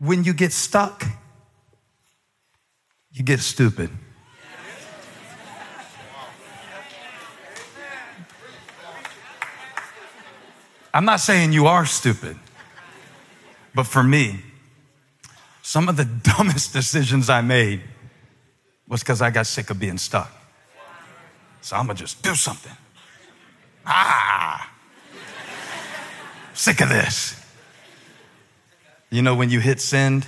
When you get stuck, you get stupid. I'm not saying you are stupid, but for me, some of the dumbest decisions I made was because I got sick of being stuck. So I'm gonna just do something. Sick of this. You know when you hit send?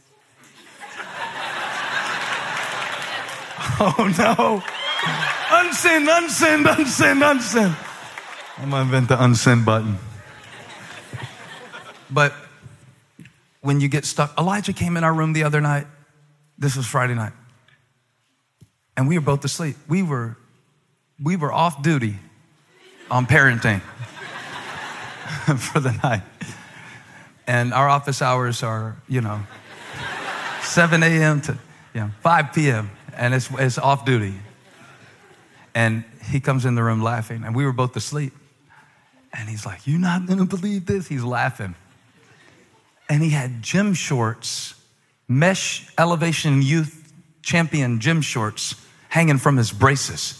Oh no. Unsend, unsend, unsend, unsend. I'm gonna invent the unsend button. But when you get stuck, Elijah came in our room the other night. This was Friday night. And we were both asleep. We were off duty on parenting for the night. And our office hours are, 7 a.m. to 5 p.m. And it's off duty. And he comes in the room laughing. And we were both asleep. And he's like, "You're not going to believe this." He's laughing. And he had gym shorts, mesh elevation youth champion gym shorts hanging from his braces.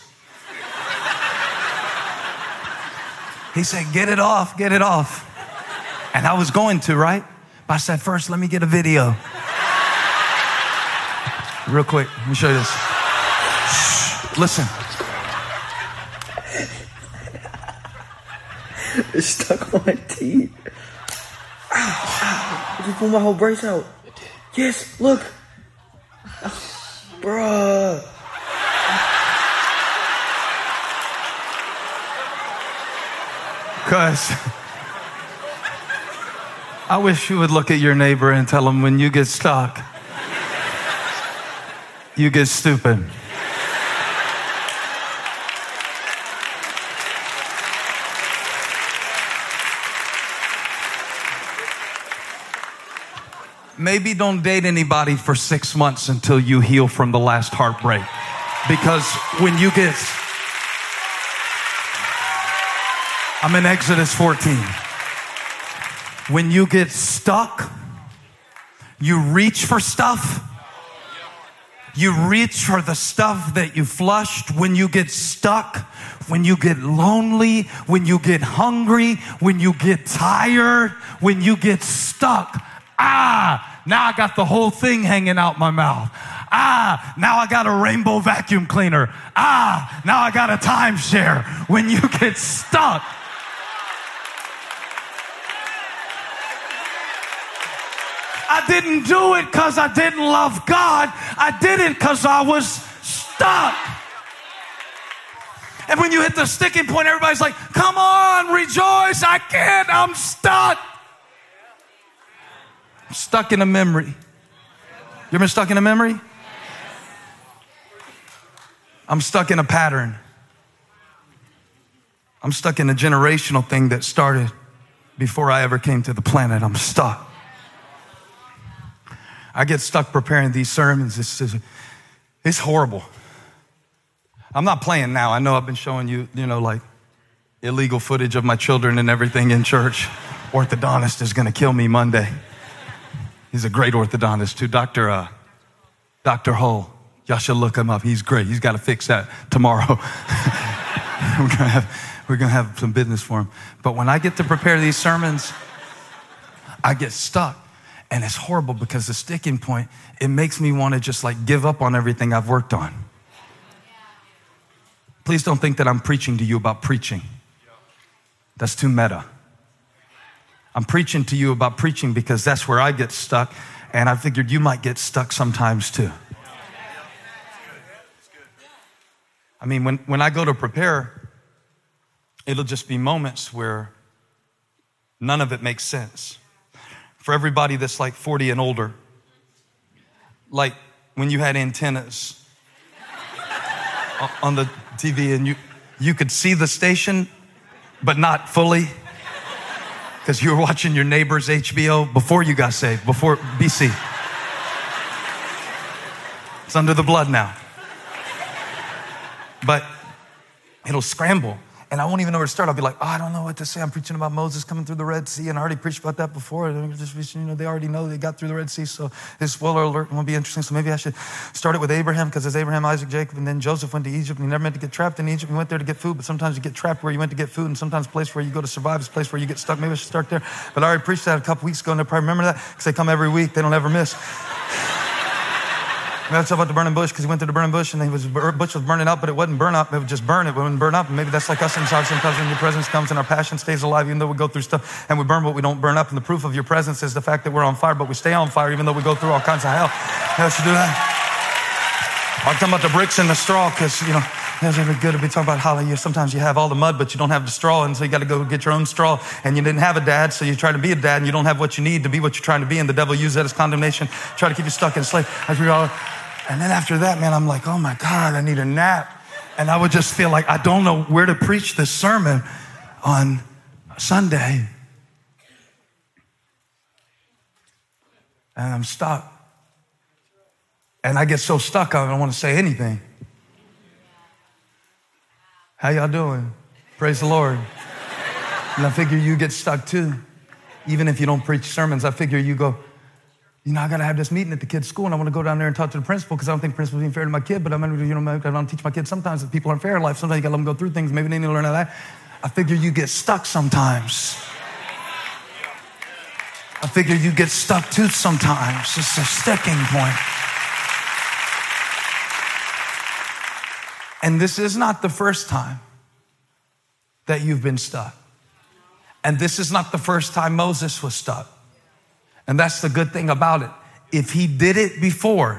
He said, "Get it off, get it off." And I was going to, right? But I said, "First, let me get a video." Real quick, let me show you this. Shh, listen. It's stuck on my teeth. Ow, ow. I just pulled my whole brace out. Yes, look. Bruh. Because I wish you would look at your neighbor and tell him, when you get stuck, you get stupid. Maybe don't date anybody for 6 months until you heal from the last heartbreak. Because when you get... I'm in Exodus 14. When you get stuck, you reach for stuff. You reach for the stuff that you flushed. When you get stuck, when you get lonely, when you get hungry, when you get tired, when you get stuck, now I got the whole thing hanging out my mouth. Now I got a rainbow vacuum cleaner. Now I got a timeshare. When you get stuck, I didn't do it because I didn't love God. I did it because I was stuck. And when you hit the sticking point, everybody's like, "Come on, rejoice. I can't. I'm stuck." I'm stuck in a memory. You ever been stuck in a memory? I'm stuck in a pattern. I'm stuck in a generational thing that started before I ever came to the planet. I'm stuck. I get stuck preparing these sermons. It's horrible. I'm not playing now. I know I've been showing you, like illegal footage of my children and everything in church. Orthodontist is going to kill me Monday. He's a great orthodontist too. Dr. Hull. Y'all should look him up. He's great. He's got to fix that tomorrow. We're going to have some business for him. But when I get to prepare these sermons, I get stuck. And it's horrible because the sticking point, it makes me want to just give up on everything I've worked on. Please don't think that I'm preaching to you about preaching. That's too meta. I'm preaching to you about preaching because that's where I get stuck. And I figured you might get stuck sometimes too. I mean, when I go to prepare, it'll just be moments where none of it makes sense. For everybody that's 40 and older, like when you had antennas on the TV and you could see the station, but not fully, because you were watching your neighbor's HBO before you got saved, before BC. It's under the blood now. But it'll scramble. and I won't even know where to start. I'll be like, I don't know what to say. I'm preaching about Moses coming through the Red Sea, and I already preached about that before. They already know they got through the Red Sea, so this spoiler alert won't be interesting. So maybe I should start it with Abraham, because it's Abraham, Isaac, Jacob, and then Joseph went to Egypt, and he never meant to get trapped in Egypt. He went there to get food, but sometimes you get trapped where you went to get food, and sometimes the place where you go to survive is a place where you get stuck. Maybe I should start there. But I already preached that a couple weeks ago, and they probably remember that, because they come every week. They don't ever miss. That's about the burning bush, because he went to the burning bush and the bush was burning up, but it wouldn't burn up. It would just burn. It wouldn't burn up. And maybe that's like us sometimes when your presence comes and our passion stays alive, even though we go through stuff and we burn, but we don't burn up. And the proof of your presence is the fact that we're on fire, but we stay on fire, even though we go through all kinds of hell. How should do that? I'm talking about the bricks and the straw, because, it's really good to be talking about how sometimes you have all the mud, but you don't have the straw, and so you got to go get your own straw, and you didn't have a dad, so you try to be a dad, and you don't have what you need to be what you're trying to be, and the devil uses that as condemnation, try to keep you stuck in slave. And then after that, man, I'm like, oh my God, I need a nap. And I would just feel like I don't know where to preach this sermon on Sunday. And I'm stuck. And I get so stuck, I don't want to say anything. How y'all doing? Praise the Lord. And I figure you get stuck too. Even if you don't preach sermons, I figure you go, I got to have this meeting at the kid's school, and I want to go down there and talk to the principal, because I don't think the principal's being fair to my kid, but I don't teach my kids sometimes that people aren't fair in life. Sometimes you got to let them go through things. Maybe they need to learn how that. I figure you get stuck sometimes. I figure you get stuck too sometimes. It's a sticking point. And this is not the first time that you've been stuck. And this is not the first time Moses was stuck. And that's the good thing about it. If he did it before,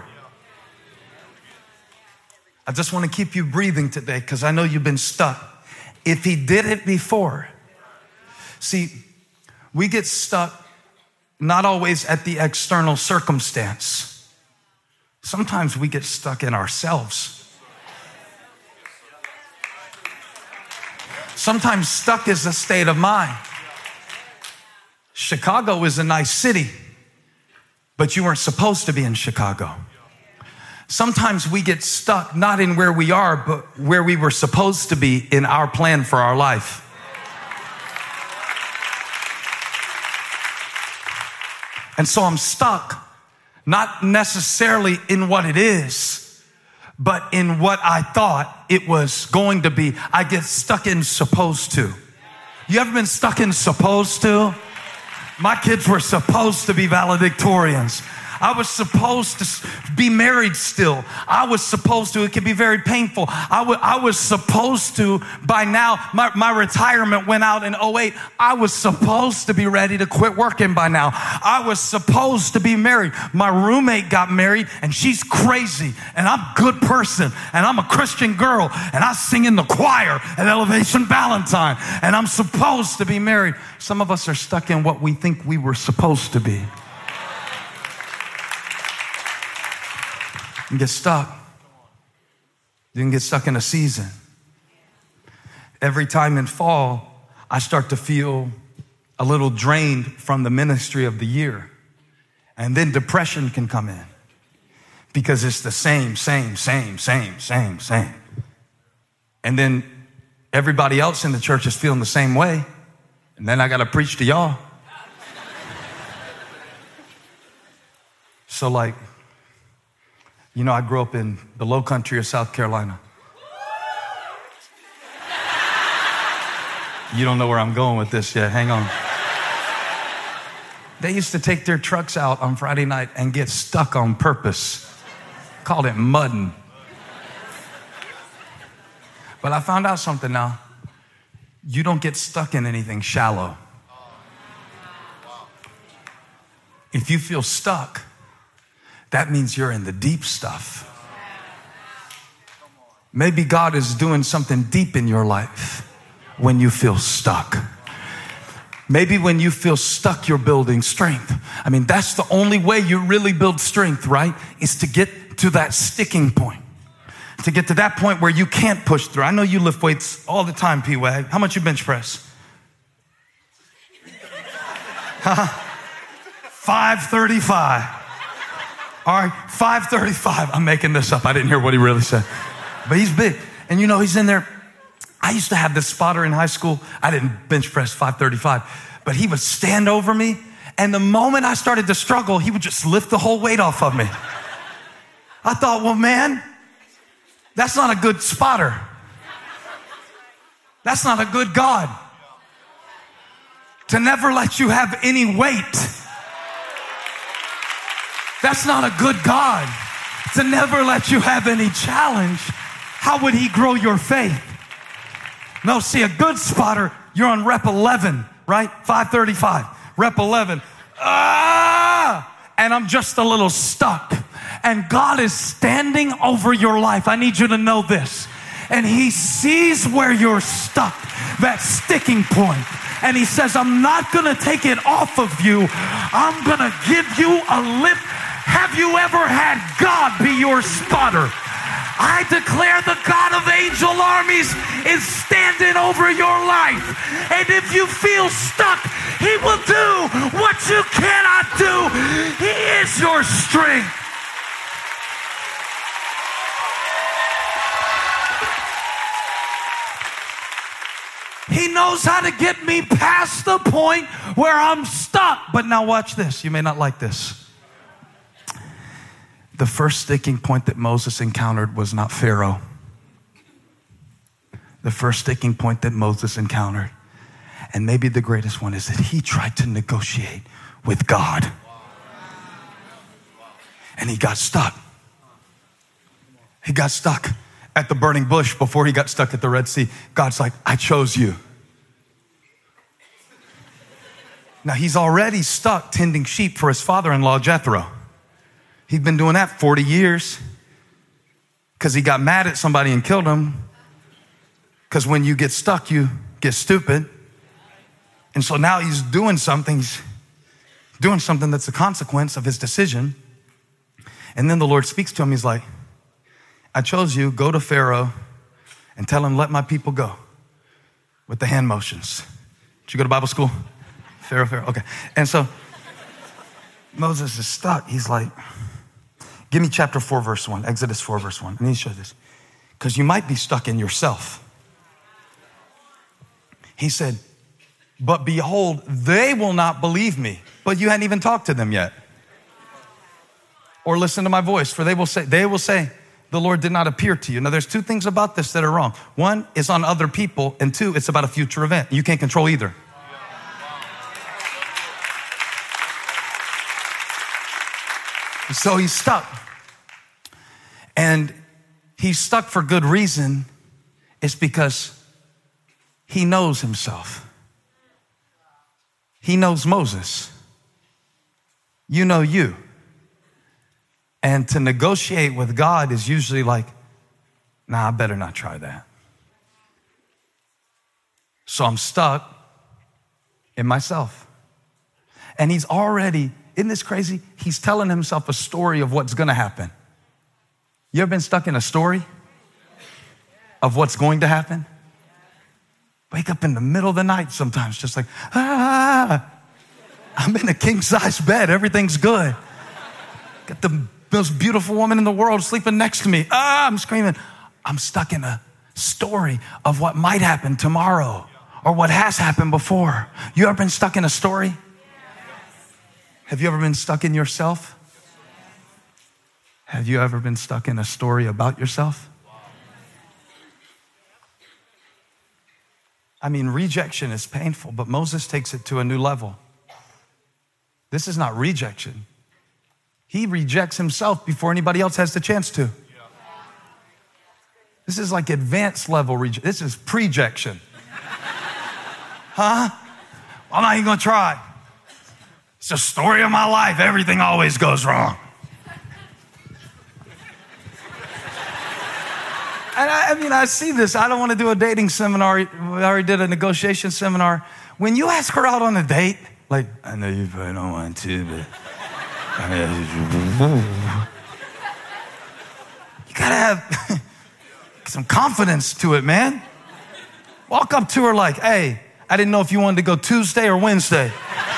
I just want to keep you breathing today, because I know you've been stuck. If he did it before, see, we get stuck not always at the external circumstance. Sometimes we get stuck in ourselves. Sometimes stuck is a state of mind. Chicago is a nice city, but you weren't supposed to be in Chicago. Sometimes we get stuck not in where we are, but where we were supposed to be in our plan for our life. And so I'm stuck, not necessarily in what it is, but in what I thought it was going to be. I get stuck in supposed to. You ever been stuck in supposed to? My kids were supposed to be valedictorians. I was supposed to be married still. I was supposed to. It could be very painful. I was supposed to, by now, my retirement went out in 2008. I was supposed to be ready to quit working by now. I was supposed to be married. My roommate got married, and she's crazy, and I'm a good person, and I'm a Christian girl, and I sing in the choir at Elevation Valentine, and I'm supposed to be married. Some of us are stuck in what we think we were supposed to be. You get stuck. You can get stuck in a season. Every time in fall, I start to feel a little drained from the ministry of the year. And then depression can come in because it's the same. And then everybody else in the church is feeling the same way. And then I got to preach to y'all. So I grew up in the low country of South Carolina. You don't know where I'm going with this yet. Hang on. They used to take their trucks out on Friday night and get stuck on purpose. Called it mudding. But I found out something now. You don't get stuck in anything shallow. If you feel stuck, that means you're in the deep stuff. Maybe God is doing something deep in your life when you feel stuck. Maybe when you feel stuck, you're building strength. I mean, that's the only way you really build strength, right? Is to get to that sticking point. To get to that point where you can't push through. I know you lift weights all the time, P-Wag. How much you bench press? 535. All right, 535. I'm making this up. I didn't hear what he really said. But he's big. And he's in there. I used to have this spotter in high school. I didn't bench press 535, but he would stand over me. And the moment I started to struggle, he would just lift the whole weight off of me. I thought, well, man, that's not a good spotter. That's not a good God. To never let you have any weight. That's not a good God. To never let you have any challenge. How would he grow your faith? No, see, a good spotter, you're on rep 11, right? 535, rep 11. And I'm just a little stuck. And God is standing over your life. I need you to know this. And he sees where you're stuck, that sticking point. And he says, I'm not going to take it off of you. I'm going to give you a lift. Have you ever had God be your spotter? I declare the God of angel armies is standing over your life. And if you feel stuck, he will do what you cannot do. He is your strength. He knows how to get me past the point where I'm stuck. But now watch this. You may not like this. The first sticking point that Moses encountered was not Pharaoh. The first sticking point that Moses encountered, and maybe the greatest one, is that he tried to negotiate with God. And he got stuck. He got stuck at the burning bush before he got stuck at the Red Sea. God's like, I chose you. Now he's already stuck tending sheep for his father-in-law, Jethro. He'd been doing that 40 years because he got mad at somebody and killed him. Because when you get stuck, you get stupid. And so now he's doing something that's the consequence of his decision. And then the Lord speaks to him. He's like, I chose you. Go to Pharaoh and tell him, let my people go, with the hand motions. Did you go to Bible school? Pharaoh. Okay. And so Moses is stuck. He's like, give me chapter 4, verse 1, Exodus 4, verse 1. I need to show this because you might be stuck in yourself. He said, but behold, they will not believe me. But you hadn't even talked to them yet. Or listen to my voice, for they will say, the Lord did not appear to you. Now there's two things about this that are wrong. One is on other people, and two, it's about a future event. You can't control either. So he's stuck. And he's stuck for good reason. It's because he knows himself. He knows Moses. You know you. And to negotiate with God is usually like, nah, I better not try that. So I'm stuck in myself. And he's already, isn't this crazy? He's telling himself a story of what's going to happen. You ever been stuck in a story of what's going to happen? Wake up in the middle of the night sometimes, just like, I'm in a king-size bed. Everything's good. Got the most beautiful woman in the world sleeping next to me. I'm screaming. I'm stuck in a story of what might happen tomorrow or what has happened before. You ever been stuck in a story? Have you ever been stuck in yourself? Have you ever been stuck in a story about yourself? I mean, rejection is painful, but Moses takes it to a new level. This is not rejection. He rejects himself before anybody else has the chance to. This is like advanced level rejection. This is prejection. Huh? I'm not even gonna try. It's the story of my life. Everything always goes wrong. And I see this. I don't want to do a dating seminar. We already did a negotiation seminar. When you ask her out on a date, like, I know you probably don't want to, but you gotta have some confidence to it, man. Walk up to her like, hey, I didn't know if you wanted to go Tuesday or Wednesday.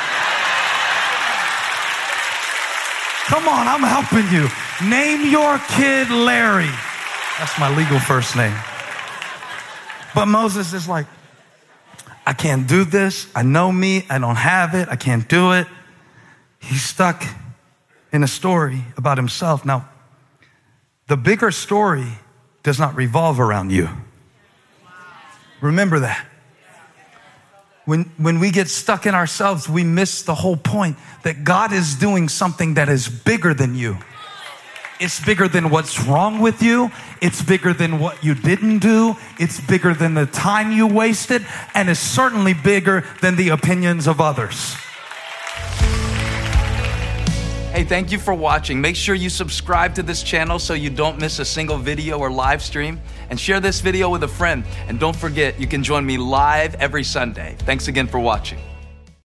Come on, I'm helping you. Name your kid Larry. That's my legal first name. But Moses is like, I can't do this. I know me. I don't have it. I can't do it. He's stuck in a story about himself. Now, the bigger story does not revolve around you. Remember that. When we get stuck in ourselves, we miss the whole point that God is doing something that is bigger than you. It's bigger than what's wrong with you. It's bigger than what you didn't do. It's bigger than the time you wasted. And it's certainly bigger than the opinions of others. Hey, thank you for watching. Make sure you subscribe to this channel so you don't miss a single video or live stream. And share this video with a friend. And don't forget, you can join me live every Sunday. Thanks again for watching.